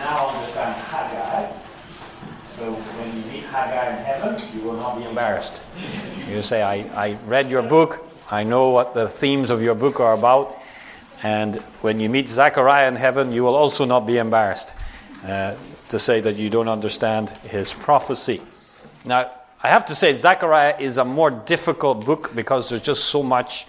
now understand Haggai. So when you meet Haggai in heaven, you will not be embarrassed. You say, I read your book, I know what the themes of your book are about, and when you meet Zechariah in heaven, you will also not be embarrassed to say that you don't understand his prophecy. Now, I have to say, Zechariah is a more difficult book because there's just so much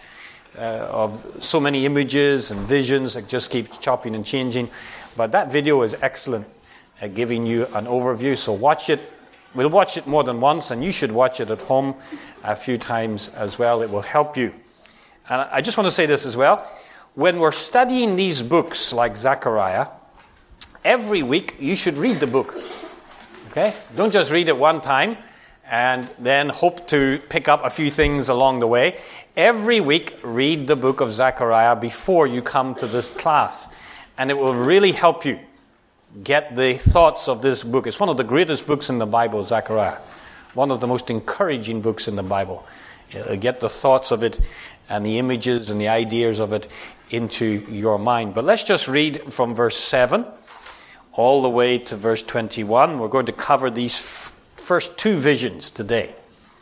of so many images and visions that just keep chopping and changing. But that video is excellent at giving you an overview. So watch it. We'll watch it more than once, and you should watch it at home a few times as well. It will help you. And I just want to say this as well. When we're studying these books like Zechariah, every week you should read the book. Okay? Don't just read it one time and then hope to pick up a few things along the way. Every week, read the book of Zechariah before you come to this class. And it will really help you get the thoughts of this book. It's one of the greatest books in the Bible, Zechariah. One of the most encouraging books in the Bible. Get the thoughts of it and the images and the ideas of it into your mind. But let's just read from verse 7 all the way to verse 21. We're going to cover these first two visions today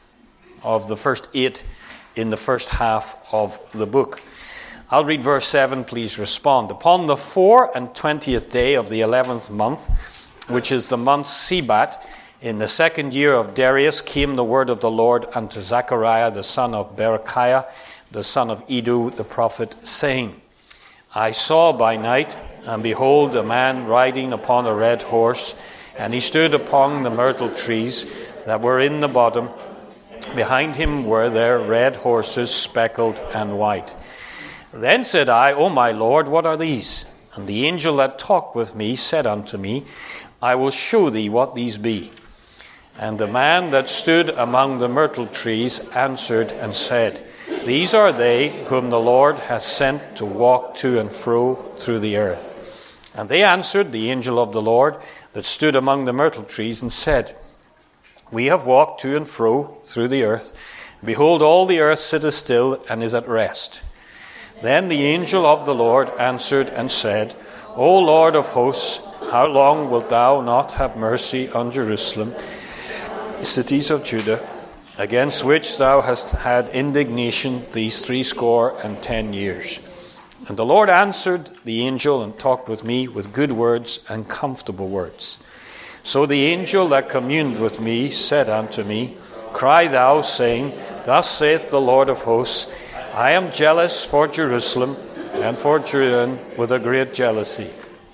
of the first 8 in the first half of the book. I'll read verse 7, please respond. Upon the 24th day of the 11th month, which is the month Sebat, in the 2nd year of Darius, came the word of the Lord unto Zechariah, the son of Berechiah, the son of Iddo, the prophet, saying, I saw by night, and behold, a man riding upon a red horse, and he stood upon the myrtle trees that were in the bottom. Behind him were there red horses, speckled and white. Then said I, O my Lord, what are these? And the angel that talked with me said unto me, I will show thee what these be. And the man that stood among the myrtle trees answered and said, These are they whom the Lord hath sent to walk to and fro through the earth. And they answered the angel of the Lord that stood among the myrtle trees and said, We have walked to and fro through the earth. Behold, all the earth sitteth still and is at rest. Then the angel of the Lord answered and said, O Lord of hosts, how long wilt thou not have mercy on Jerusalem, the cities of Judah, against which thou hast had indignation these 70 years? And the Lord answered the angel and talked with me with good words and comfortable words. So the angel that communed with me said unto me, Cry thou, saying, Thus saith the Lord of hosts, I am jealous for Jerusalem and for Judah with a great jealousy.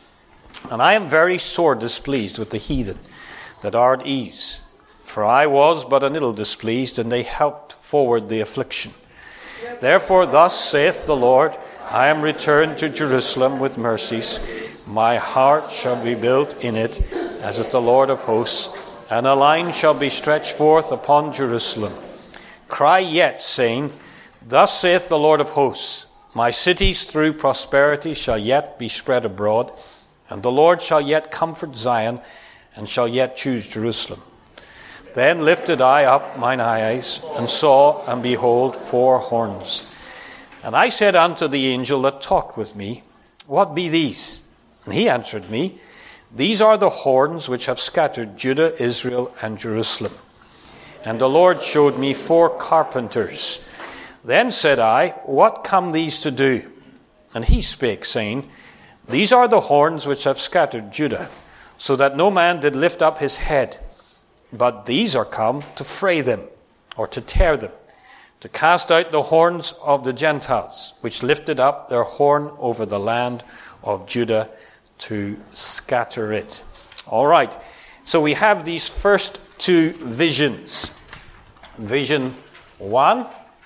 And I am very sore displeased with the heathen that are at ease. For I was but a little displeased, and they helped forward the affliction. Therefore thus saith the Lord, I am returned to Jerusalem with mercies. My heart shall be built in it, as is the Lord of hosts, and a line shall be stretched forth upon Jerusalem. Cry yet, saying, Thus saith the Lord of hosts, My cities through prosperity shall yet be spread abroad, and the Lord shall yet comfort Zion, and shall yet choose Jerusalem. Then lifted I up mine eyes, and saw, and behold, 4 horns. And I said unto the angel that talked with me, What be these? And he answered me, These are the horns which have scattered Judah, Israel, and Jerusalem. And the Lord showed me 4 carpenters. Then said I, What come these to do? And he spake, saying, These are the horns which have scattered Judah, so that no man did lift up his head. But these are come to fray them, or to tear them, to cast out the horns of the Gentiles, which lifted up their horn over the land of Judah, to scatter it. All right, so we have these first 2 visions. Vision 1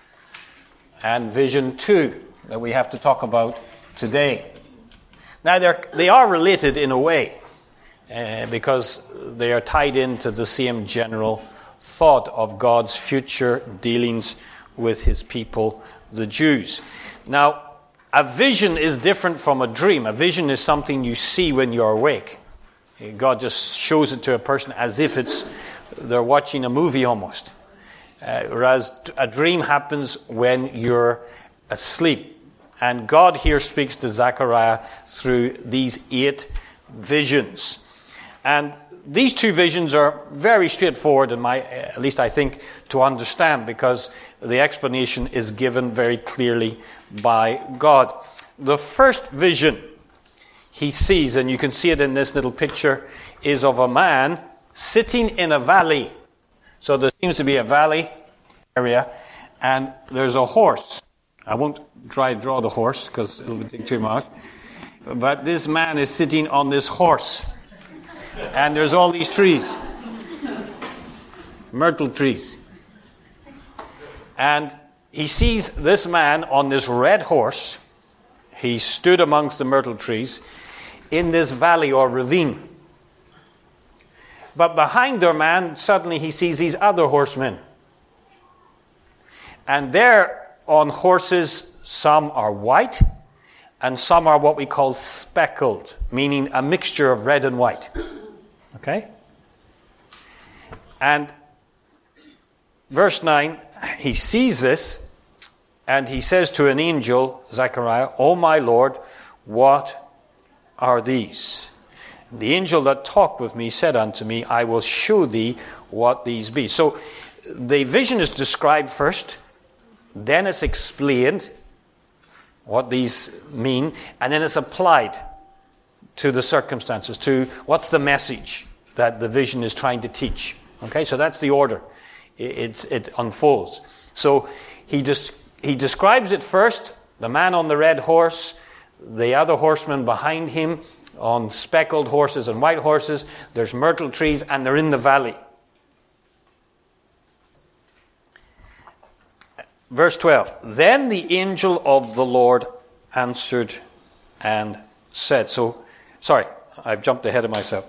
and vision 2 that we have to talk about today. Now, they are related in a way, because they are tied into the same general thought of God's future dealings with his people, the Jews. Now, a vision is different from a dream. A vision is something you see when you're awake. God just shows it to a person as if they're watching a movie almost. Whereas a dream happens when you're asleep. And God here speaks to Zechariah through these 8 visions. And these two visions are very straightforward, at least I think, to understand, because the explanation is given very clearly by God. The first vision he sees, and you can see it in this little picture, is of a man sitting in a valley. So there seems to be a valley area, and there's a horse. I won't try to draw the horse because it'll take too much. But this man is sitting on this horse. And there's all these trees. Myrtle trees. And he sees this man on this red horse. He stood amongst the myrtle trees in this valley or ravine. But behind their man, suddenly he sees these other horsemen. And they're on horses, some are white, and some are what we call speckled, meaning a mixture of red and white. Okay? And verse 9, he sees this, and he says to an angel, Zechariah, "O my Lord, what are these?" The angel that talked with me said unto me, "I will show thee what these be." So the vision is described first, then it's explained what these mean, and then it's applied to the circumstances, to what's the message that the vision is trying to teach. Okay, so that's the order. It unfolds. So he describes it first, the man on the red horse, the other horsemen behind him on speckled horses and white horses. There's myrtle trees, and they're in the valley. Verse 12, then the angel of the Lord answered and said, sorry, I've jumped ahead of myself.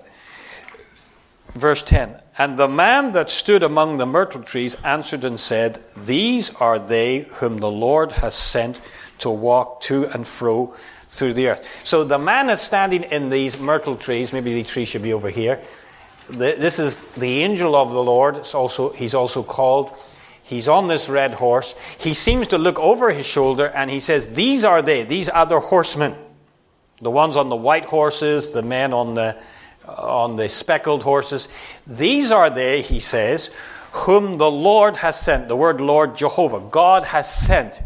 Verse 10, and the man that stood among the myrtle trees answered and said, these are they whom the Lord has sent to walk to and fro through the earth. So the man is standing in these myrtle trees. Maybe the tree should be over here. This is the angel of the Lord. He's also called. He's on this red horse. He seems to look over his shoulder and he says, these are they, these other horsemen. The ones on the white horses, the men on the speckled horses. These are they, he says, whom the Lord has sent. The word Lord, Jehovah. God has sent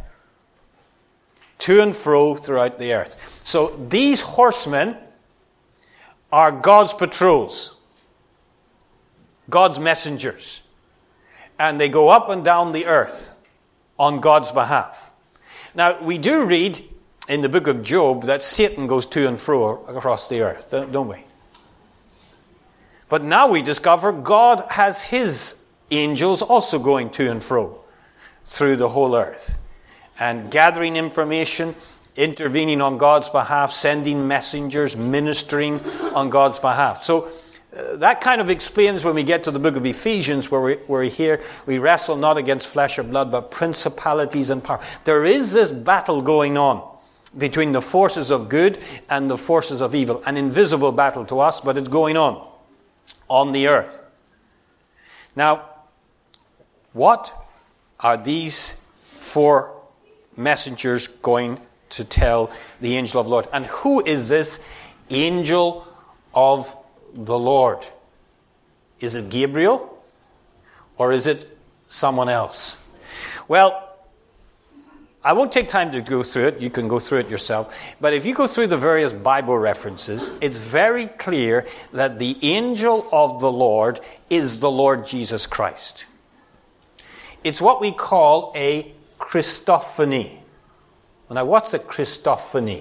to and fro throughout the earth. So these horsemen are God's patrols. God's messengers. And they go up and down the earth on God's behalf. Now, we do read in the book of Job that Satan goes to and fro across the earth, don't we? But now we discover God has his angels also going to and fro through the whole earth and gathering information, intervening on God's behalf, sending messengers, ministering on God's behalf. So that kind of explains when we get to the book of Ephesians where we hear we wrestle not against flesh or blood but principalities and power. There is this battle going on between the forces of good and the forces of evil. An invisible battle to us, but it's going on the earth. Now, what are these four messengers going to tell the angel of the Lord? And who is this angel of the Lord? Is it Gabriel? Or is it someone else? Well, I won't take time to go through it. You can go through it yourself. But if you go through the various Bible references, it's very clear that the angel of the Lord is the Lord Jesus Christ. It's what we call a Christophany. Now, what's a Christophany?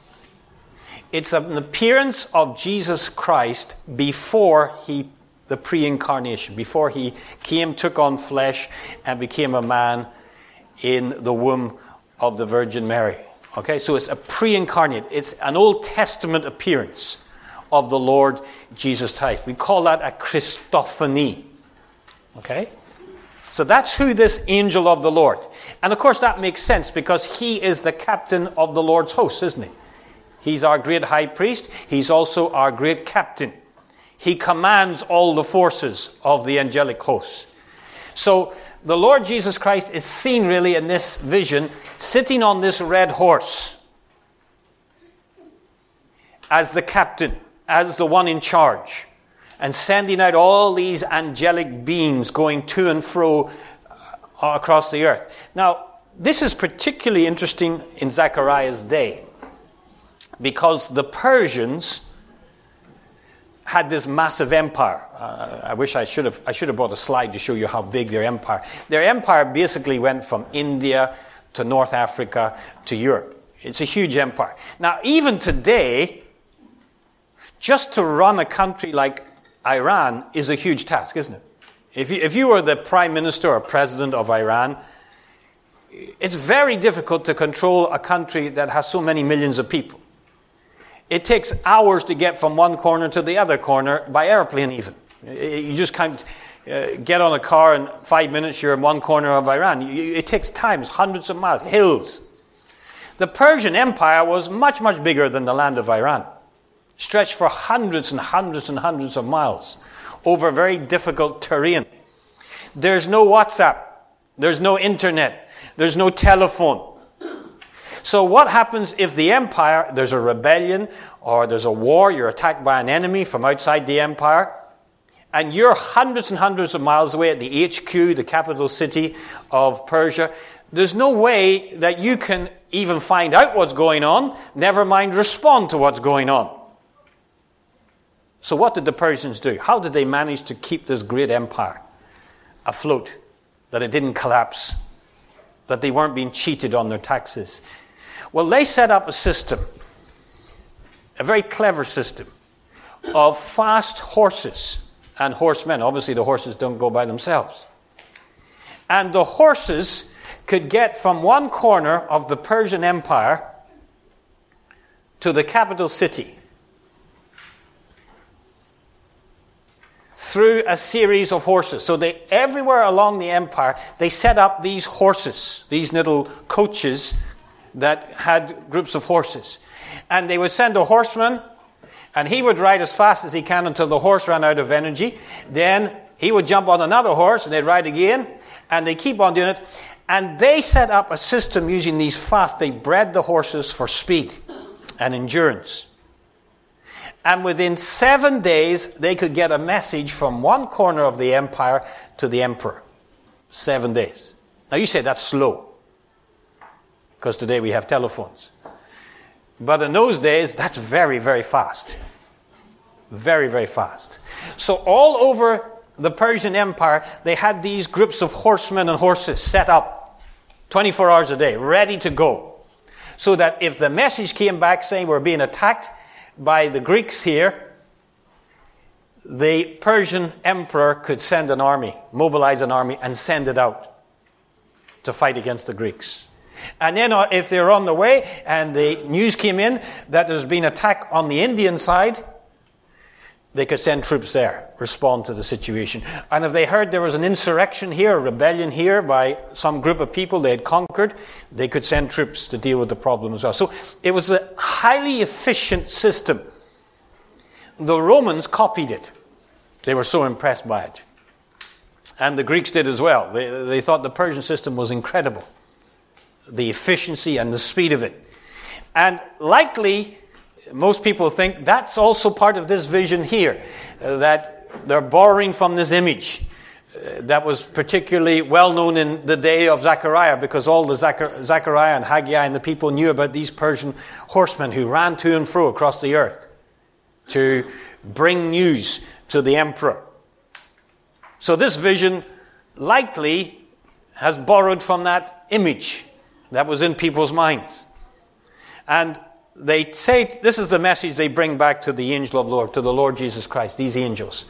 It's an appearance of Jesus Christ before the pre-incarnation, before he came, took on flesh, and became a man in the womb of the Virgin Mary. Okay, so it's a pre-incarnate. It's an Old Testament appearance of the Lord Jesus Christ. We call that a Christophany. Okay? So that's who this angel of the Lord. And of course that makes sense because he is the captain of the Lord's host, isn't he? He's our great high priest. He's also our great captain. He commands all the forces of the angelic hosts. So the Lord Jesus Christ is seen really in this vision sitting on this red horse as the captain. as the one in charge and sending out all these angelic beings going to and fro across the earth. Now, this is particularly interesting in Zechariah's day because the Persians had this massive empire. I wish I should have brought a slide to show you how big their empire. Their empire basically went from India to North Africa to Europe. It's a huge empire. Now, even today, just to run a country like Iran is a huge task, isn't it? If you were the prime minister or president of Iran, it's very difficult to control a country that has so many millions of people. It takes hours to get from one corner to the other corner, by airplane even. You just can't get on a car in 5 minutes, you're in one corner of Iran. It takes time, hundreds of miles, hills. The Persian Empire was much, much bigger than the land of Iran. Stretched for hundreds and hundreds and hundreds of miles over very difficult terrain. There's no WhatsApp. There's no internet. There's no telephone. So what happens if the empire, there's a rebellion or there's a war, you're attacked by an enemy from outside the empire, and you're hundreds and hundreds of miles away at the HQ, the capital city of Persia. There's no way that you can even find out what's going on, never mind respond to what's going on. So what did the Persians do? How did they manage to keep this great empire afloat, that it didn't collapse, that they weren't being cheated on their taxes? Well, they set up a system, a very clever system, of fast horses and horsemen. Obviously, the horses don't go by themselves. And the horses could get from one corner of the Persian Empire to the capital city through a series of horses. So they, everywhere along the empire, they set up these horses, these little coaches that had groups of horses. And they would send a horseman, and he would ride as fast as he can until the horse ran out of energy. Then he would jump on another horse, and they'd ride again, and they keep on doing it. And they set up a system using these fast. They bred the horses for speed and endurance. And within 7 days, they could get a message from one corner of the empire to the emperor. 7 days. Now you say that's slow, because today we have telephones. But in those days, that's very, very fast. Very, very fast. So all over the Persian Empire, they had these groups of horsemen and horses set up 24 hours a day, ready to go. So that if the message came back saying we're being attacked by the Greeks here, the Persian emperor could send an army, mobilize an army, and send it out to fight against the Greeks. And then if they were on the way and the news came in that there's been an attack on the Indian side, they could send troops there, respond to the situation. And if they heard there was an insurrection here, a rebellion here by some group of people they had conquered, they could send troops to deal with the problem as well. So it was a highly efficient system. The Romans copied it. They were so impressed by it. And the Greeks did as well. They thought the Persian system was incredible. The efficiency and the speed of it. And likely, most people think that's also part of this vision here, that they're borrowing from this image that was particularly well known in the day of Zechariah, because all the Zechariah and Haggai and the people knew about these Persian horsemen who ran to and fro across the earth to bring news to the emperor. So this vision likely has borrowed from that image that was in people's minds. And they say, this is the message they bring back to the angel of the Lord, to the Lord Jesus Christ, these angels.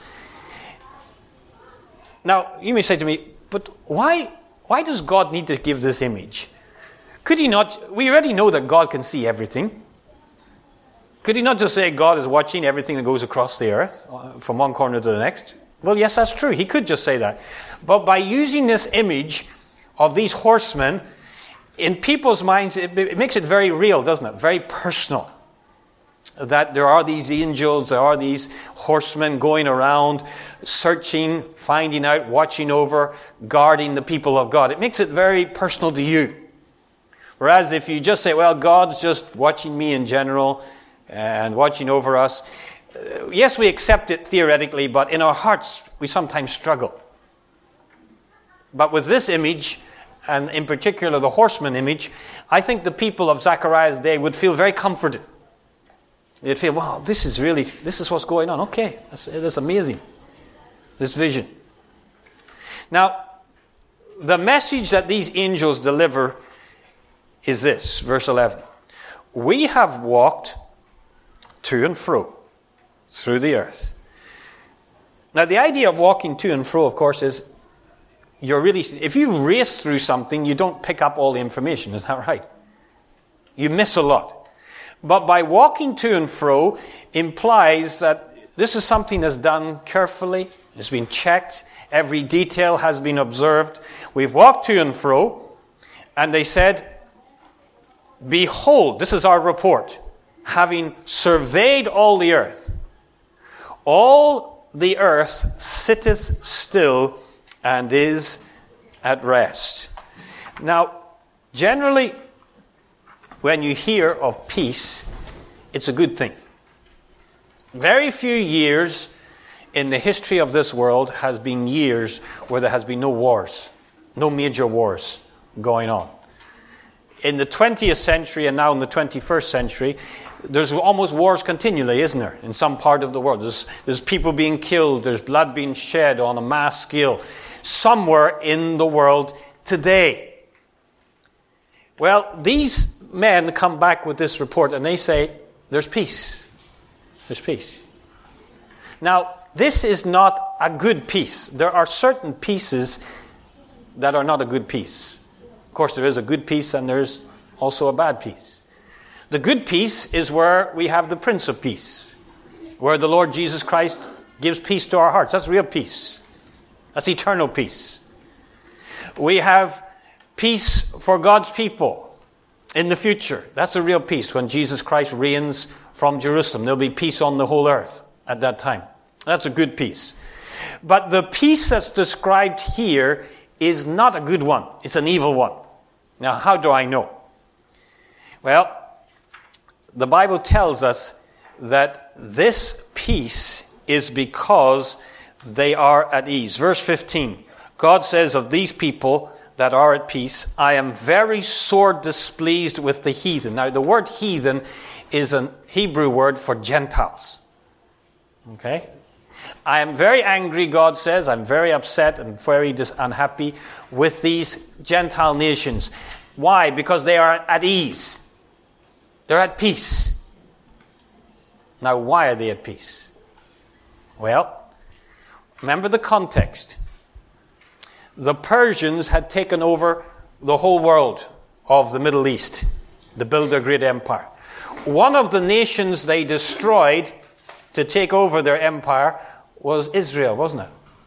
Now, you may say to me, but why does God need to give this image? Could he not, we already know that God can see everything. Could he not just say God is watching everything that goes across the earth, from one corner to the next? Well, yes, that's true. He could just say that. But by using this image of these horsemen, in people's minds, it makes it very real, doesn't it? Very personal. That there are these angels, there are these horsemen going around, searching, finding out, watching over, guarding the people of God. It makes it very personal to you. Whereas if you just say, well, God's just watching me in general and watching over us, Yes, we accept it theoretically, but in our hearts we sometimes struggle. But with this image, and in particular the horseman image, I think the people of Zechariah's day would feel very comforted. They'd feel, wow, this is what's going on. Okay, that's amazing, this vision. Now, the message that these angels deliver is this, verse 11. We have walked to and fro through the earth. Now, the idea of walking to and fro, of course, is if you race through something, you don't pick up all the information. Is that right? You miss a lot. But by walking to and fro implies that this is something that's done carefully. It's been checked. Every detail has been observed. We've walked to and fro, and they said, behold, this is our report, having surveyed all the earth sitteth still and is at rest. Now, generally, when you hear of peace, it's a good thing. Very few years in the history of this world has been years where there has been no wars, no major wars going on. In the 20th century and now in the 21st century, there's almost wars continually, isn't there? In some part of the world. There's people being killed, there's blood being shed on a mass scale somewhere in the world today. Well, these men come back with this report and they say, there's peace. There's peace. Now, this is not a good peace. There are certain pieces that are not a good peace. Of course, there is a good peace and there's also a bad peace. The good peace is where we have the Prince of Peace, where the Lord Jesus Christ gives peace to our hearts. That's real peace. That's eternal peace. We have peace for God's people in the future. That's a real peace. When Jesus Christ reigns from Jerusalem, there'll be peace on the whole earth at that time. That's a good peace. But the peace that's described here is not a good one. It's an evil one. Now, how do I know? Well, the Bible tells us that this peace is because they are at ease. Verse 15, God says of these people that are at peace, I am very sore displeased with the heathen. Now, the word heathen is a Hebrew word for Gentiles. Okay? I am very angry, God says. I'm very upset and very unhappy with these Gentile nations. Why? Because they are at ease. They're at peace. Now, why are they at peace? Well, remember the context. The Persians had taken over the whole world of the Middle East to build their great empire. One of the nations they destroyed to take over their empire was Israel, wasn't it?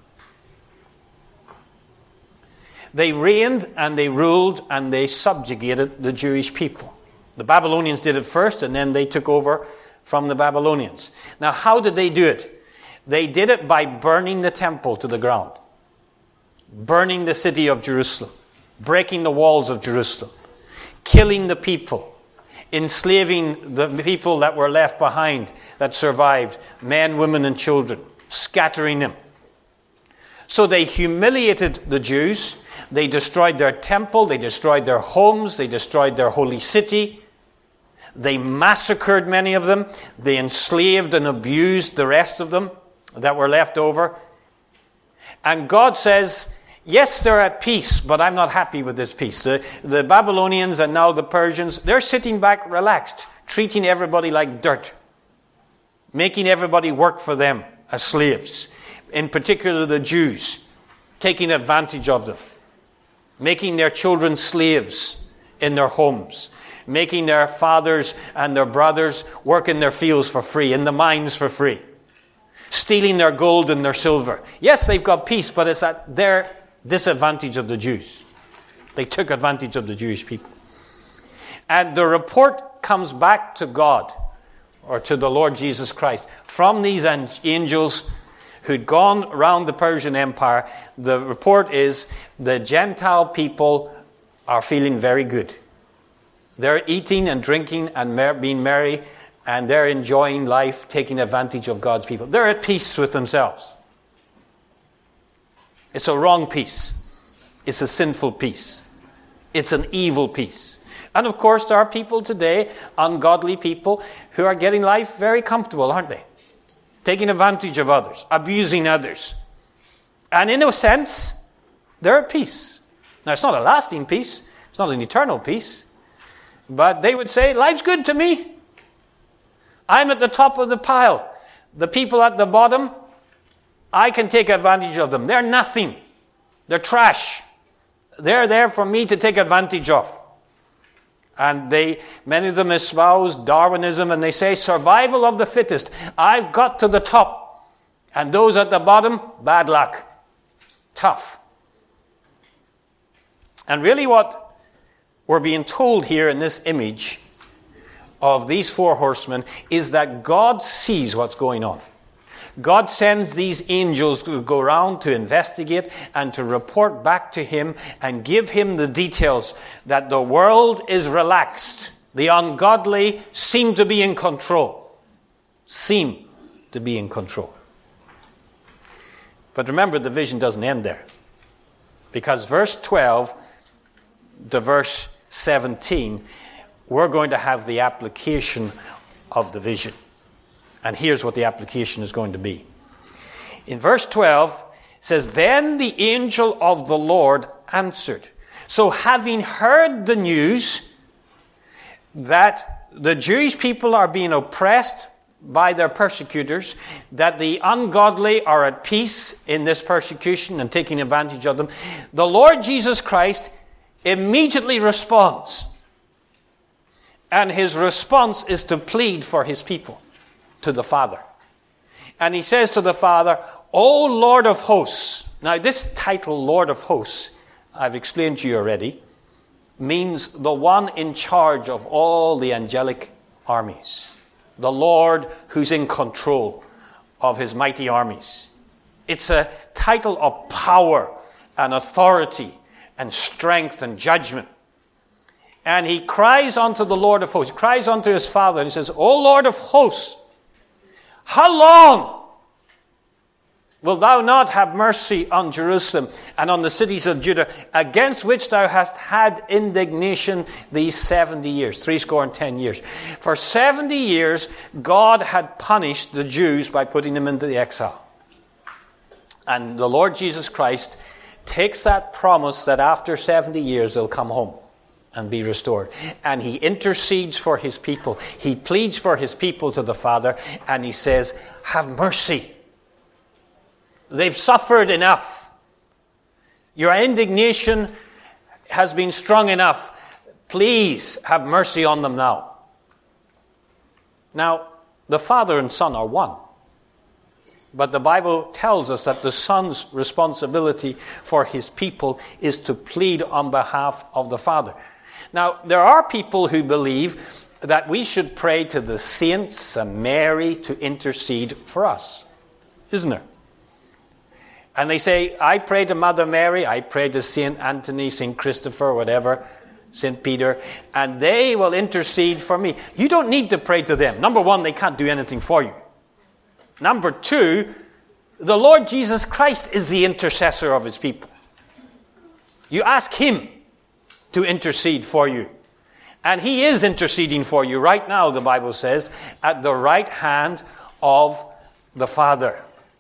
They reigned and they ruled and they subjugated the Jewish people. The Babylonians did it first and then they took over from the Babylonians. Now, how did they do it? They did it by burning the temple to the ground, burning the city of Jerusalem, breaking the walls of Jerusalem, killing the people, enslaving the people that were left behind, that survived, men, women, and children, scattering them. So they humiliated the Jews. They destroyed their temple. They destroyed their homes. They destroyed their holy city. They massacred many of them. They enslaved and abused the rest of them that were left over. And God says, yes, they're at peace, but I'm not happy with this peace. The Babylonians and now the Persians, they're sitting back relaxed, treating everybody like dirt, making everybody work for them as slaves, in particular the Jews, taking advantage of them, making their children slaves in their homes, making their fathers and their brothers work in their fields for free, in the mines for free, stealing their gold and their silver. Yes, they've got peace, but it's at their disadvantage of the Jews. They took advantage of the Jewish people. And the report comes back to God, or to the Lord Jesus Christ, from these angels who'd gone around the Persian Empire. The report is the Gentile people are feeling very good. They're eating and drinking and being merry and they're enjoying life, taking advantage of God's people. They're at peace with themselves. It's a wrong peace. It's a sinful peace. It's an evil peace. And of course, there are people today, ungodly people, who are getting life very comfortable, aren't they? Taking advantage of others, abusing others. And in a sense, they're at peace. Now, it's not a lasting peace. It's not an eternal peace. But they would say, life's good to me. I'm at the top of the pile. The people at the bottom, I can take advantage of them. They're nothing. They're trash. They're there for me to take advantage of. And many of them espouse Darwinism, and they say survival of the fittest. I've got to the top. And those at the bottom, bad luck. Tough. And really what we're being told here in this image of these four horsemen is that God sees what's going on. God sends these angels to go around to investigate and to report back to him and give him the details that the world is relaxed. The ungodly seem to be in control. Seem to be in control. But remember, the vision doesn't end there. Because verse 12 to verse 17, we're going to have the application of the vision. And here's what the application is going to be. In verse 12, it says, Then the angel of the Lord answered. So having heard the news that the Jewish people are being oppressed by their persecutors, that the ungodly are at peace in this persecution and taking advantage of them, the Lord Jesus Christ immediately responds. And his response is to plead for his people. To the Father. And he says to the Father, O Lord of hosts. Now this title, Lord of hosts, I've explained to you already, means the one in charge of all the angelic armies. The Lord who's in control of his mighty armies. It's a title of power and authority and strength and judgment. And he cries unto the Lord of hosts. He cries unto his Father and he says, O Lord of hosts, how long wilt thou not have mercy on Jerusalem and on the cities of Judah, against which thou hast had indignation these 70 years, 70 years. For 70 years, God had punished the Jews by putting them into the exile. And the Lord Jesus Christ takes that promise that after 70 years they'll come home and be restored. And he intercedes for his people. He pleads for his people to the Father, and he says, have mercy. They've suffered enough. Your indignation has been strong enough. Please have mercy on them now. Now, the Father and Son are one. But the Bible tells us that the Son's responsibility for his people is to plead on behalf of the Father. Now, there are people who believe that we should pray to the saints and Mary to intercede for us. Isn't there? And they say, I pray to Mother Mary, I pray to Saint Anthony, Saint Christopher, whatever, Saint Peter, and they will intercede for me. You don't need to pray to them. Number one, they can't do anything for you. Number two, the Lord Jesus Christ is the intercessor of his people. You ask him to intercede for you. And he is interceding for you right now, the Bible says, at the right hand of the Father.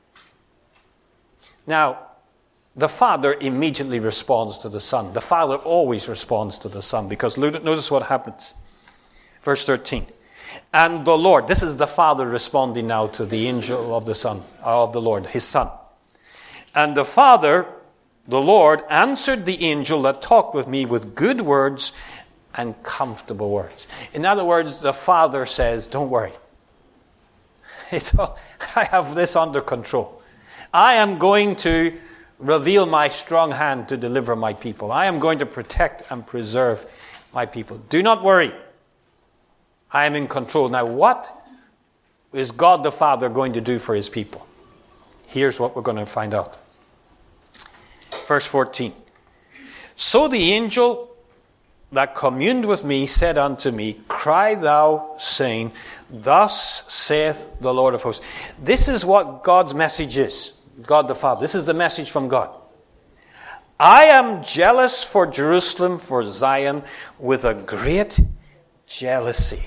Now, the Father immediately responds to the Son. The Father always responds to the Son, because notice what happens. Verse 13. And the Lord, this is the Father responding now to the angel of the Son, of the Lord, his Son. And the Father, the Lord, answered the angel that talked with me with good words and comfortable words. In other words, the Father says, don't worry. I have this under control. I am going to reveal my strong hand to deliver my people. I am going to protect and preserve my people. Do not worry. I am in control. Now, what is God the Father going to do for his people? Here's what we're going to find out. Verse 14. So the angel that communed with me said unto me, Cry thou, saying, Thus saith the Lord of hosts. This is what God's message is. God the Father. This is the message from God. I am jealous for Jerusalem, for Zion, with a great jealousy.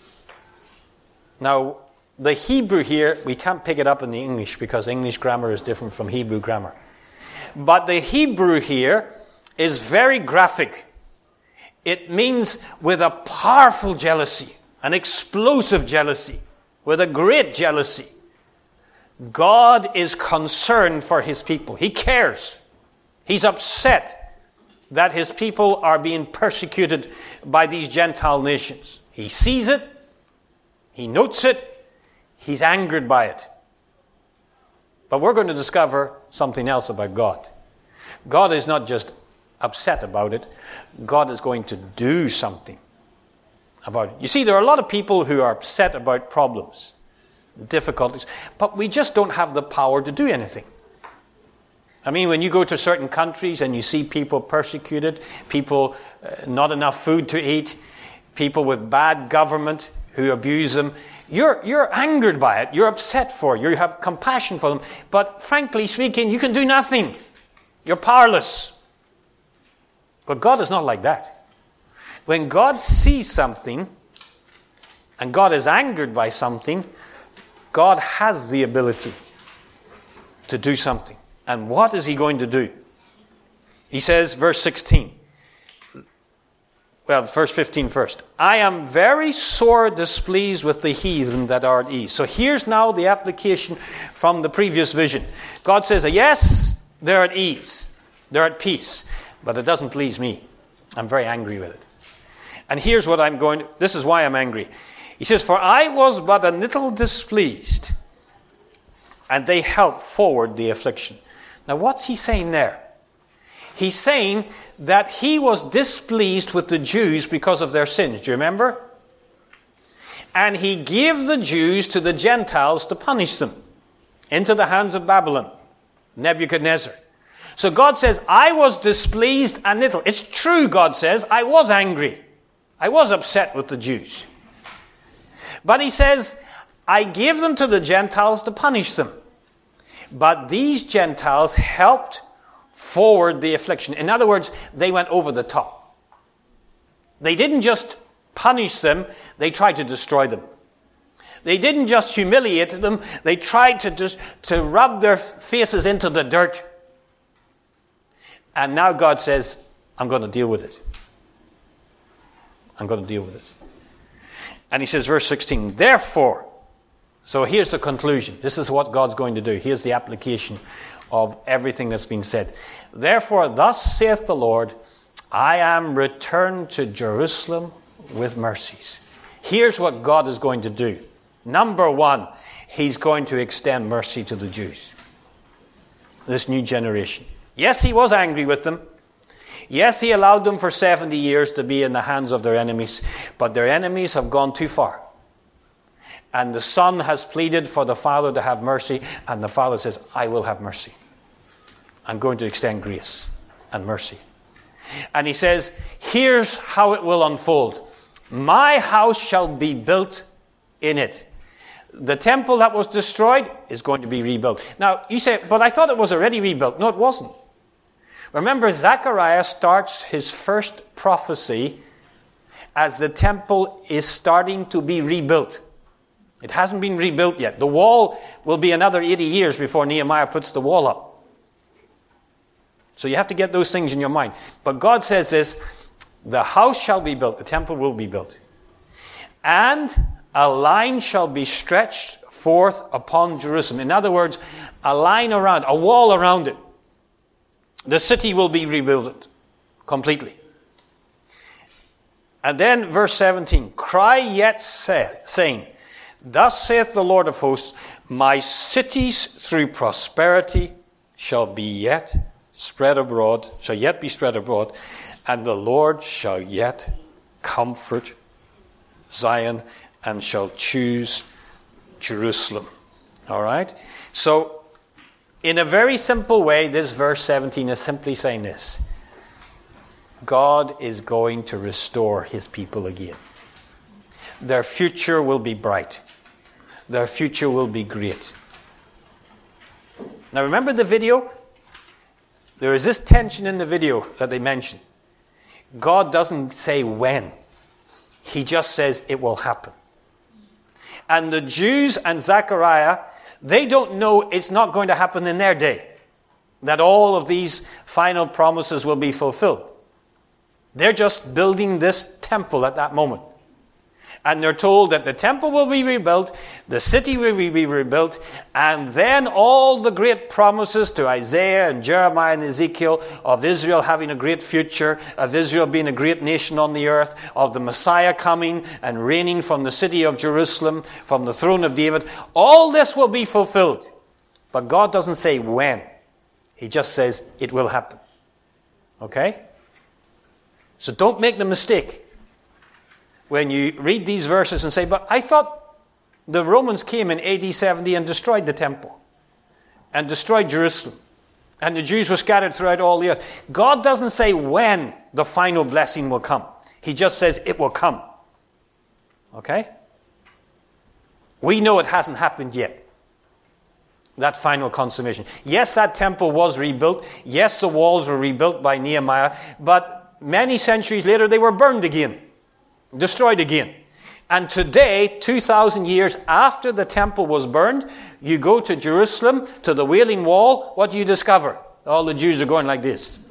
Now, the Hebrew here, we can't pick it up in the English because English grammar is different from Hebrew grammar. But the Hebrew here is very graphic. It means with a powerful jealousy, an explosive jealousy, with a great jealousy. God is concerned for his people. He cares. He's upset that his people are being persecuted by these Gentile nations. He sees it. He notes it. He's angered by it. But we're going to discover something else about God. God is not just upset about it. God is going to do something about it. You see, there are a lot of people who are upset about problems, difficulties, but we just don't have the power to do anything. I mean, when you go to certain countries and you see people persecuted, people not enough food to eat, people with bad government who abuse them, you're angered by it. You're upset for it. You have compassion for them. But frankly speaking, you can do nothing. You're powerless. But God is not like that. When God sees something and God is angered by something, God has the ability to do something. And what is he going to do? He says, verse 16. Well, verse 15 first. I am very sore displeased with the heathen that are at ease. So here's now the application from the previous vision. God says, yes, they're at ease. They're at peace. But it doesn't please me. I'm very angry with it. And here's what this is why I'm angry. He says, for I was but a little displeased, and they helped forward the affliction. Now what's he saying there? He's saying that he was displeased with the Jews because of their sins. Do you remember? And he gave the Jews to the Gentiles to punish them into the hands of Babylon, Nebuchadnezzar. So God says, I was displeased a little. It's true, God says, I was angry. I was upset with the Jews. But he says, I gave them to the Gentiles to punish them. But these Gentiles helped forward the affliction. In other words, they went over the top. They didn't just punish them, they tried to destroy them. They didn't just humiliate them, they tried to rub their faces into the dirt. And now God says, I'm going to deal with it. I'm going to deal with it. And he says, verse 16, therefore, so here's the conclusion. This is what God's going to do. Here's the application of everything that's been said. Therefore, thus saith the Lord, I am returned to Jerusalem with mercies. Here's what God is going to do. Number one, he's going to extend mercy to the Jews. This new generation. Yes, he was angry with them. Yes, he allowed them for 70 years to be in the hands of their enemies. But their enemies have gone too far. And the Son has pleaded for the Father to have mercy. And the Father says, I will have mercy. I'm going to extend grace and mercy. And he says, here's how it will unfold. My house shall be built in it. The temple that was destroyed is going to be rebuilt. Now, you say, but I thought it was already rebuilt. No, it wasn't. Remember, Zechariah starts his first prophecy as the temple is starting to be rebuilt. It hasn't been rebuilt yet. The wall will be another 80 years before Nehemiah puts the wall up. So you have to get those things in your mind. But God says this, the house shall be built, the temple will be built. And a line shall be stretched forth upon Jerusalem. In other words, a line around, a wall around it. The city will be rebuilt completely. And then verse 17, cry yet saying, thus saith the Lord of hosts, my cities through prosperity shall be yet spread abroad, shall yet be spread abroad, and the Lord shall yet comfort Zion and shall choose Jerusalem. All right? So, in a very simple way, this verse 17 is simply saying this. God is going to restore his people again. Their future will be bright. Their future will be great. Now remember the video? There is this tension in the video that they mentioned. God doesn't say when. He just says it will happen. And the Jews and Zechariah, they don't know it's not going to happen in their day, that all of these final promises will be fulfilled. They're just building this temple at that moment. And they're told that the temple will be rebuilt, the city will be rebuilt, and then all the great promises to Isaiah and Jeremiah and Ezekiel of Israel having a great future, of Israel being a great nation on the earth, of the Messiah coming and reigning from the city of Jerusalem, from the throne of David, all this will be fulfilled. But God doesn't say when. He just says it will happen. Okay? So don't make the mistake when you read these verses and say, but I thought the Romans came in AD 70 and destroyed the temple and destroyed Jerusalem. And the Jews were scattered throughout all the earth. God doesn't say when the final blessing will come. He just says it will come. Okay? We know it hasn't happened yet. That final consummation. Yes, that temple was rebuilt. Yes, the walls were rebuilt by Nehemiah. But many centuries later, they were burned again. Destroyed again. And today, 2,000 years after the temple was burned, you go to Jerusalem, to the Wailing Wall, what do you discover? All the Jews are going like this.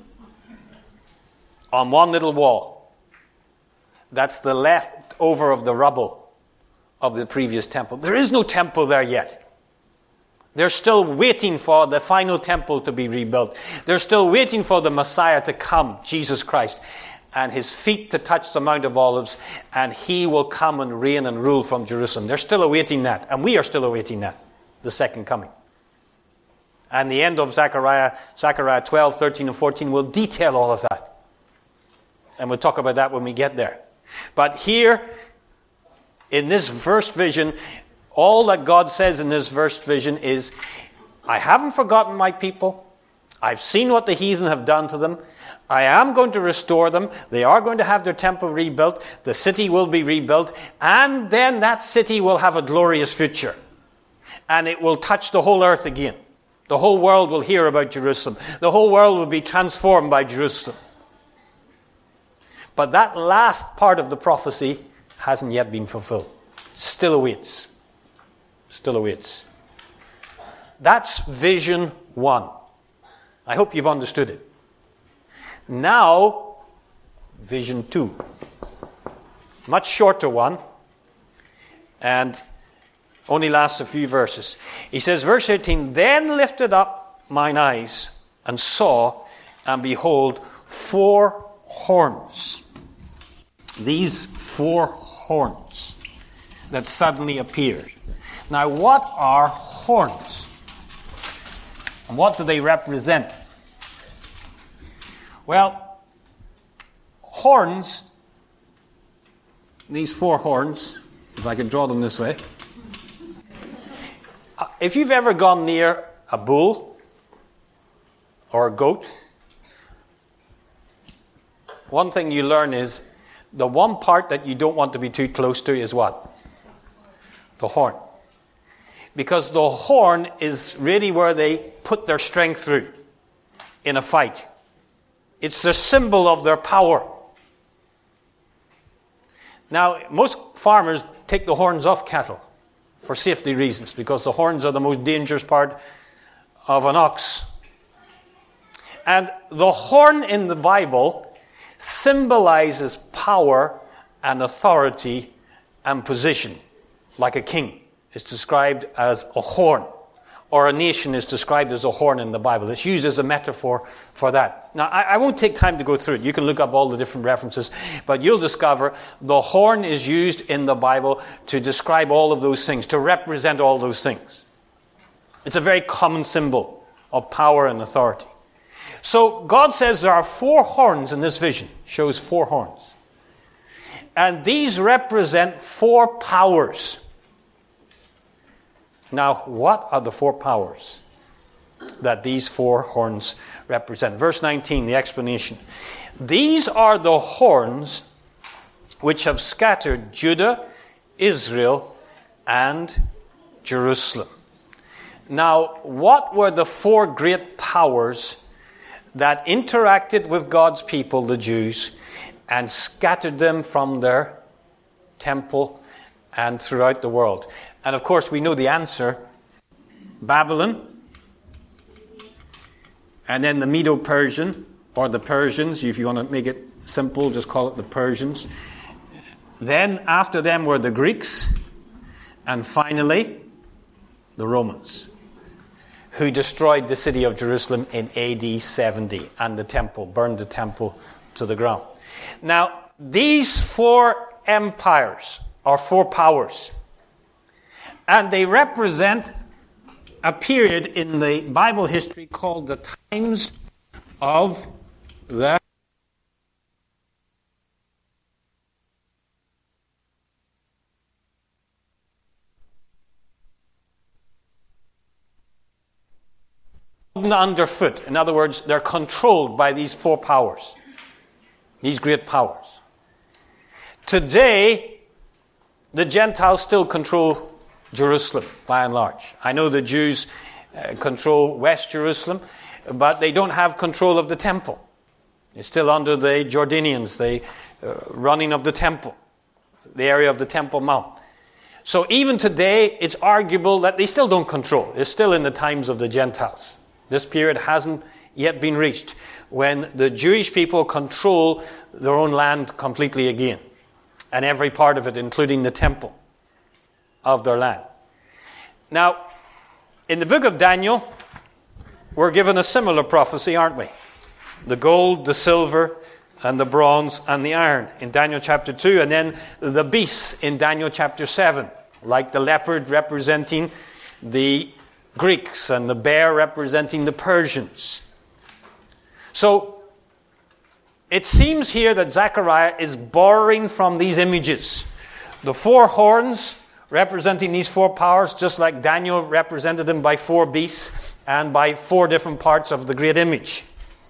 On one little wall. That's the leftover of the rubble of the previous temple. There is no temple there yet. They're still waiting for the final temple to be rebuilt. They're still waiting for the Messiah to come, Jesus Christ, and his feet to touch the Mount of Olives, and he will come and reign and rule from Jerusalem. They're still awaiting that, and we are still awaiting that, the second coming. And the end of Zechariah 12, 13, and 14 will detail all of that. And we'll talk about that when we get there. But here, in this first vision, all that God says in this first vision is, I haven't forgotten my people. I've seen what the heathen have done to them. I am going to restore them. They are going to have their temple rebuilt. The city will be rebuilt. And then that city will have a glorious future. And it will touch the whole earth again. The whole world will hear about Jerusalem. The whole world will be transformed by Jerusalem. But that last part of the prophecy hasn't yet been fulfilled. Still awaits. Still awaits. That's vision 1. I hope you've understood it. Now, vision 2. Much shorter one. And only lasts a few verses. He says, verse 18, Then lifted up mine eyes, and saw, and behold, 4 horns. These 4 horns that suddenly appeared. Now, what are horns? And what do they represent? Well, horns, these 4 horns, if I can draw them this way. If you've ever gone near a bull or a goat, one thing you learn is the one part that you don't want to be too close to is what? The horn. Because the horn is really where they put their strength through in a fight. It's the symbol of their power. Now, most farmers take the horns off cattle for safety reasons, because the horns are the most dangerous part of an ox. And the horn in the Bible symbolizes power and authority and position, like a king is described as a horn, or a nation is described as a horn in the Bible. It's used as a metaphor for that. Now, I won't take time to go through it. You can look up all the different references, but you'll discover the horn is used in the Bible to describe all of those things, to represent all those things. It's a very common symbol of power and authority. So God says there are 4 horns in this vision. Shows 4 horns. And these represent 4 powers. Now, what are the 4 powers? that these four horns represent. Verse 19, the explanation. These are the horns which have scattered Judah, Israel, and Jerusalem. Now, what were the four great powers that interacted with God's people, the Jews, and scattered them from their temple and throughout the world? And of course, we know the answer. Babylon, and then the Medo-Persian, or the Persians. If you want to make it simple, just call it the Persians. Then after them were the Greeks, and finally the Romans, who destroyed the city of Jerusalem in AD 70 and the temple, burned the temple to the ground. Now, these four empires are four powers, and they represent a period in the Bible history called the times of the underfoot. In other words, they're controlled by these four powers, these great powers. Today, the Gentiles still control Jerusalem, by and large. I know the Jews control West Jerusalem, but they don't have control of the temple. It's still under the Jordanians, the running of the temple, the area of the Temple Mount. So even today, it's arguable that they still don't control. It's still in the times of the Gentiles. This period hasn't yet been reached when the Jewish people control their own land completely again, and every part of it, including the temple of their land. Now, in the book of Daniel, we're given a similar prophecy, aren't we? The gold, the silver, and the bronze, and the iron in Daniel chapter 2, and then the beasts in Daniel chapter 7, like the leopard representing the Greeks and the bear representing the Persians. So, it seems here that Zechariah is borrowing from these images. The four horns representing these four powers, just like Daniel represented them by four beasts and by four different parts of the great image.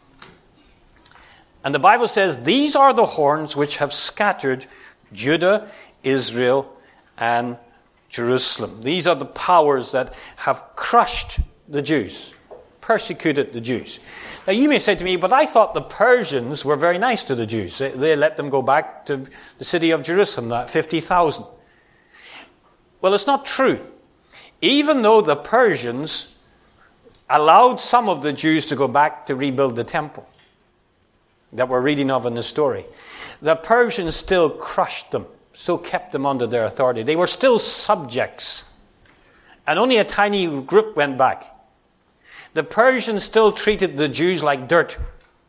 And the Bible says, these are the horns which have scattered Judah, Israel, and Jerusalem. These are the powers that have crushed the Jews, persecuted the Jews. Now you may say to me, but I thought the Persians were very nice to the Jews. They let them go back to the city of Jerusalem, that 50,000. Well, it's not true. Even though the Persians allowed some of the Jews to go back to rebuild the temple that we're reading of in the story, the Persians still crushed them, still kept them under their authority. They were still subjects, and only a tiny group went back. The Persians still treated the Jews like dirt.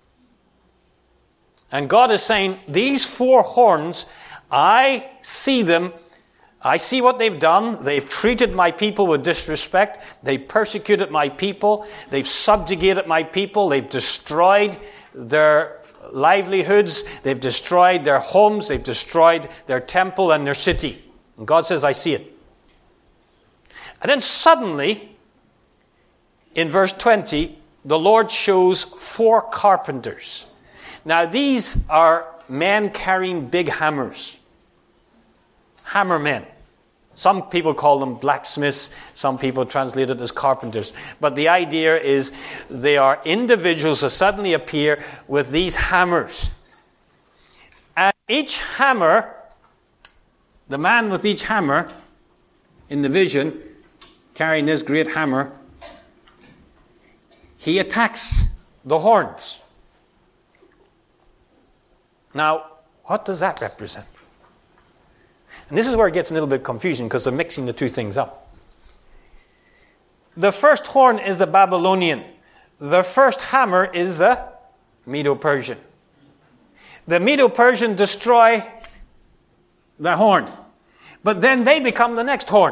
And God is saying, these four horns, I see them. I see what they've done. They've treated my people with disrespect. They've persecuted my people. They've subjugated my people. They've destroyed their livelihoods. They've destroyed their homes. They've destroyed their temple and their city. And God says, I see it. And then suddenly, in verse 20, the Lord shows four carpenters. Now these are men carrying big hammers. Hammermen. Some people call them blacksmiths. Some people translate it as carpenters. But the idea is they are individuals who suddenly appear with these hammers. And each hammer, the man with each hammer in the vision, carrying this great hammer, he attacks the horns. Now, what does that represent? And this is where it gets a little bit confusing because they're mixing the two things up. The first horn is the Babylonian. The first hammer is the Medo-Persian. The Medo-Persian destroy the horn. But then they become the next horn.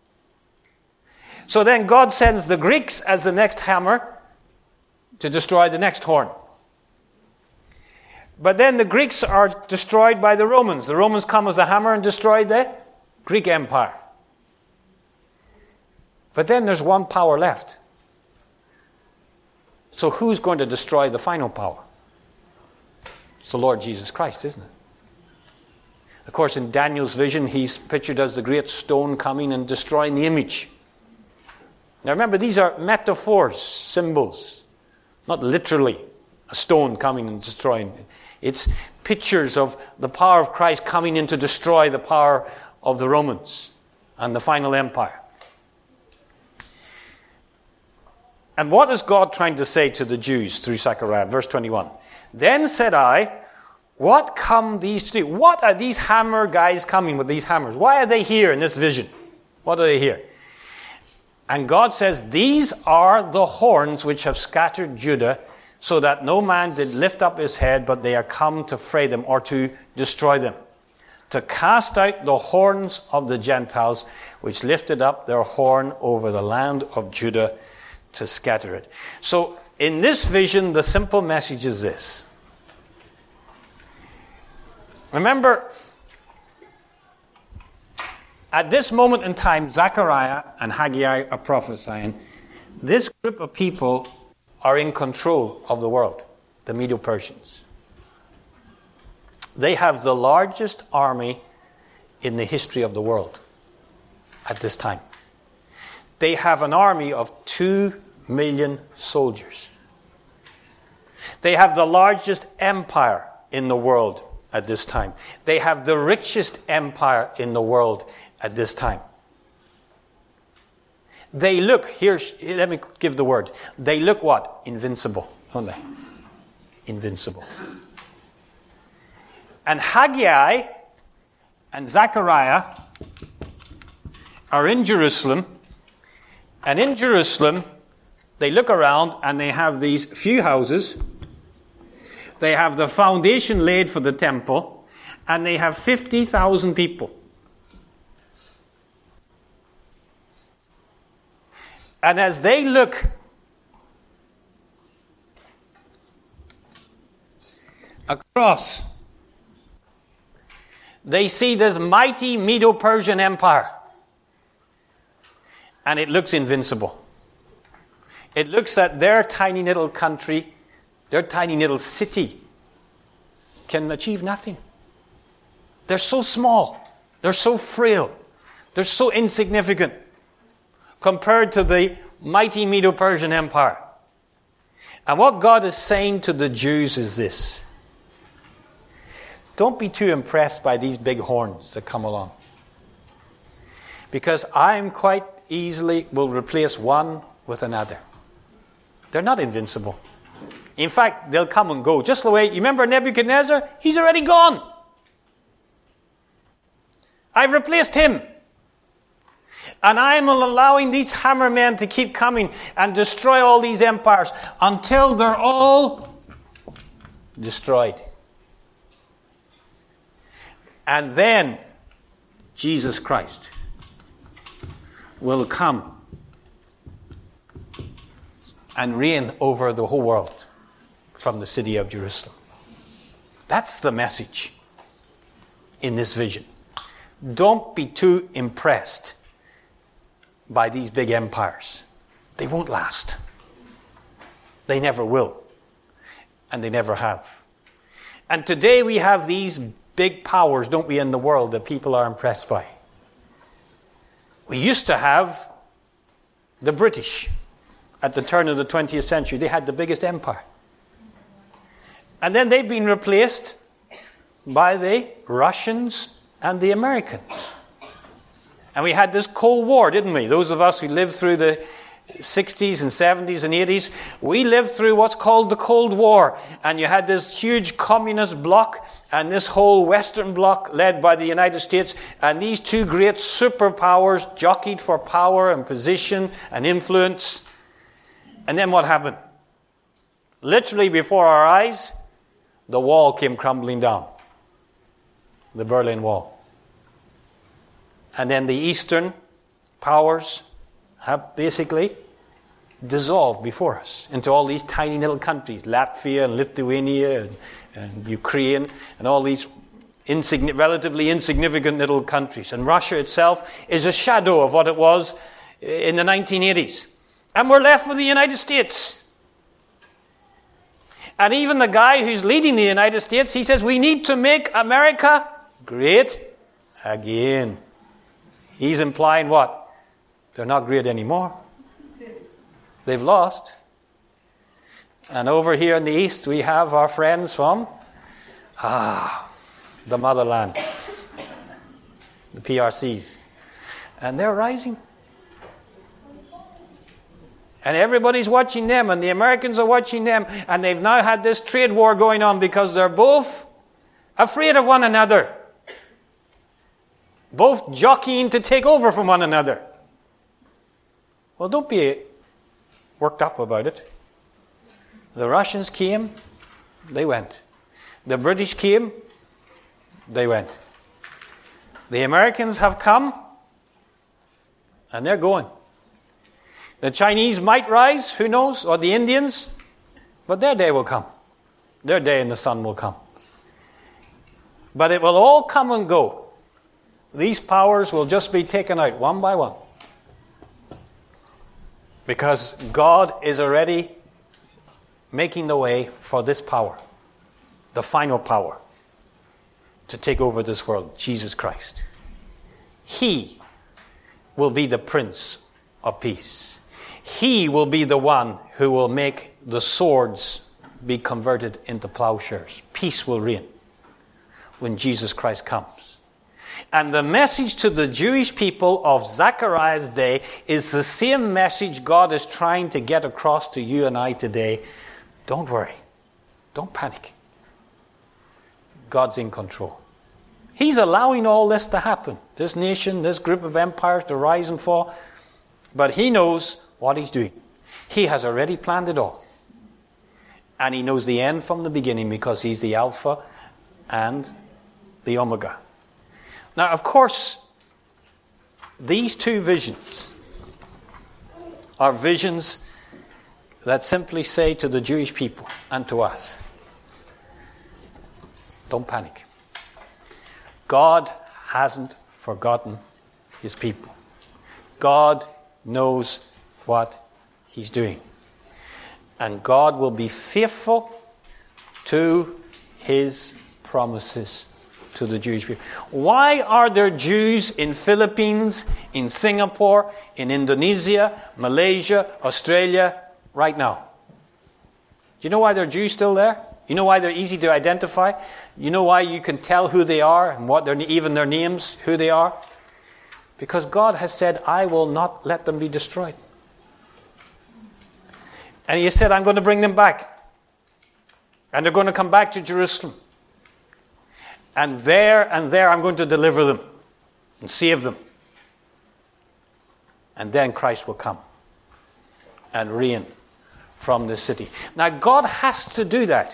So then God sends the Greeks as the next hammer to destroy the next horn. But then the Greeks are destroyed by the Romans. The Romans come as a hammer and destroy the Greek Empire. But then there's one power left. So who's going to destroy the final power? It's the Lord Jesus Christ, isn't it? Of course, in Daniel's vision, he's pictured as the great stone coming and destroying the image. Now remember, these are metaphors, symbols, not literally a stone coming and destroying. It's pictures of the power of Christ coming in to destroy the power of the Romans and the final empire. And what is God trying to say to the Jews through Zechariah? Verse 21. Then said I, what come these to do? What are these hammer guys coming with these hammers? Why are they here in this vision? What are they here? And God says, these are the horns which have scattered Judah, so that no man did lift up his head, but they are come to fray them, or to destroy them, to cast out the horns of the Gentiles, which lifted up their horn over the land of Judah, to scatter it. So in this vision, the simple message is this. Remember, at this moment in time, Zechariah and Haggai are prophesying. This group of people are in control of the world, the Medo-Persians. They have the largest army in the history of the world at this time. They have an army of 2 million soldiers. They have the largest empire in the world at this time. They have the richest empire in the world at this time. They look, let me give the word. They look what? Invincible, don't they? Invincible. And Haggai and Zechariah are in Jerusalem. And in Jerusalem, they look around and they have these few houses. They have the foundation laid for the temple. And they have 50,000 people. And as they look across, they see this mighty Medo-Persian empire. And it looks invincible. It looks that their tiny little country, their tiny little city, can achieve nothing. They're so small. They're so frail. They're so insignificant compared to the mighty Medo-Persian Empire. And what God is saying to the Jews is this. Don't be too impressed by these big horns that come along. Because I'm quite easily will replace one with another. They're not invincible. In fact, they'll come and go. Just the way, you remember Nebuchadnezzar? He's already gone. I've replaced him. And I'm allowing these hammer men to keep coming and destroy all these empires until they're all destroyed. And then Jesus Christ will come and reign over the whole world from the city of Jerusalem. That's the message in this vision. Don't be too impressed by these big empires. They won't last. They never will. And they never have. And today we have these big powers, don't we, in the world that people are impressed by. We used to have the British at the turn of the 20th century. They had the biggest empire. And then they've been replaced by the Russians and the Americans. And we had this Cold War, didn't we? Those of us who lived through the 60s and 70s and 80s, we lived through what's called the Cold War. And you had this huge communist bloc and this whole Western bloc led by the United States. And these two great superpowers jockeyed for power and position and influence. And then what happened? Literally before our eyes, the wall came crumbling down. The Berlin Wall. And then the Eastern powers have basically dissolved before us into all these tiny little countries, Latvia and Lithuania and Ukraine and all these relatively insignificant little countries. And Russia itself is a shadow of what it was in the 1980s. And we're left with the United States. And even the guy who's leading the United States, he says, we need to make America great again. He's implying what? They're not great anymore. They've lost. And over here in the East, we have our friends from the motherland, the PRCs. And they're rising. And everybody's watching them, and the Americans are watching them, and they've now had this trade war going on because they're both afraid of one another. Both jockeying to take over from one another. Well, don't be worked up about it. The Russians came, they went. The British came, they went. The Americans have come, and they're going. The Chinese might rise, who knows, or the Indians, but their day will come. Their day in the sun will come. But it will all come and go. These powers will just be taken out one by one. Because God is already making the way for this power, the final power, to take over this world, Jesus Christ. He will be the Prince of Peace. He will be the one who will make the swords be converted into plowshares. Peace will reign when Jesus Christ comes. And the message to the Jewish people of Zechariah's day is the same message God is trying to get across to you and I today. Don't worry. Don't panic. God's in control. He's allowing all this to happen. This nation, this group of empires to rise and fall. But He knows what He's doing. He has already planned it all. And He knows the end from the beginning because He's the Alpha and the Omega. Now, of course, these two visions are visions that simply say to the Jewish people and to us, don't panic. God hasn't forgotten His people. God knows what He's doing. And God will be faithful to His promises to the Jewish people. Why are there Jews in Philippines, in Singapore, in Indonesia, Malaysia, Australia right now? Do you know why there are Jews still there? You know why they're easy to identify? You know why you can tell who they are and what even their names, who they are? Because God has said, I will not let them be destroyed. And He said, I'm going to bring them back. And they're going to come back to Jerusalem. And there I'm going to deliver them and save them. And then Christ will come and reign from this city. Now God has to do that.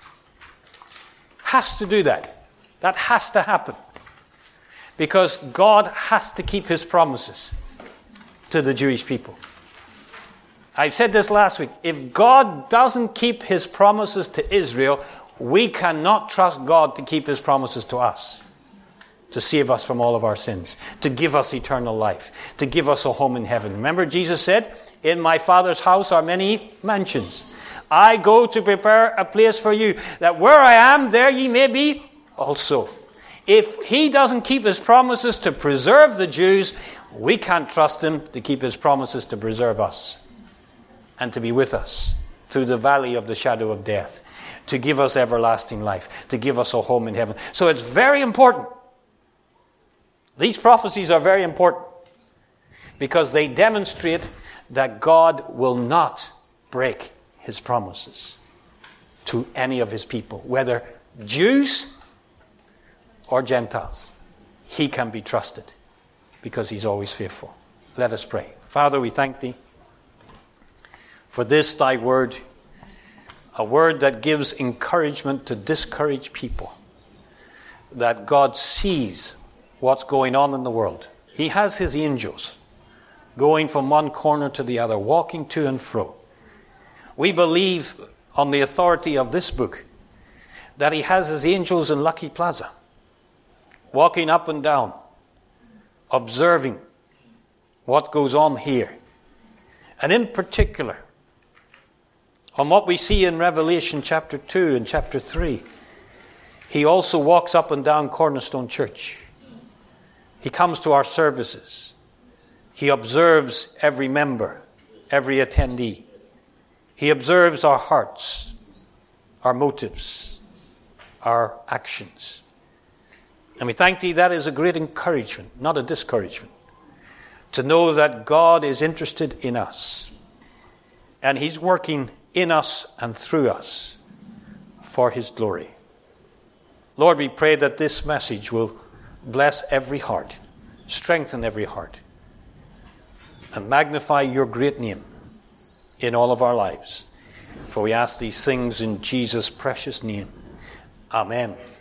Has to do that. That has to happen. Because God has to keep His promises to the Jewish people. I said this last week. If God doesn't keep His promises to Israel, we cannot trust God to keep His promises to us. To save us from all of our sins. To give us eternal life. To give us a home in heaven. Remember Jesus said, in my Father's house are many mansions. I go to prepare a place for you, that where I am, there ye may be also. If He doesn't keep His promises to preserve the Jews, we can't trust Him to keep His promises to preserve us and to be with us through the valley of the shadow of death, to give us everlasting life, to give us a home in heaven. So it's very important. These prophecies are very important because they demonstrate that God will not break His promises to any of His people, whether Jews or Gentiles. He can be trusted because He's always faithful. Let us pray. Father, we thank Thee for this Thy word, a word that gives encouragement to discouraged people, that God sees what's going on in the world. He has His angels going from one corner to the other, walking to and fro. We believe on the authority of this book that He has His angels in Lucky Plaza, walking up and down, observing what goes on here. And in particular, On what we see in Revelation chapter 2 and chapter 3, he also walks up and down Cornerstone Church. He comes to our services. He observes every member, every attendee. He observes our hearts, our motives, our actions. And we thank thee that is a great encouragement, not a discouragement, to know that God is interested in us. And he's working in us and through us for his glory. Lord, we pray that this message will bless every heart, strengthen every heart, and magnify your great name in all of our lives. For we ask these things in Jesus' precious name. Amen.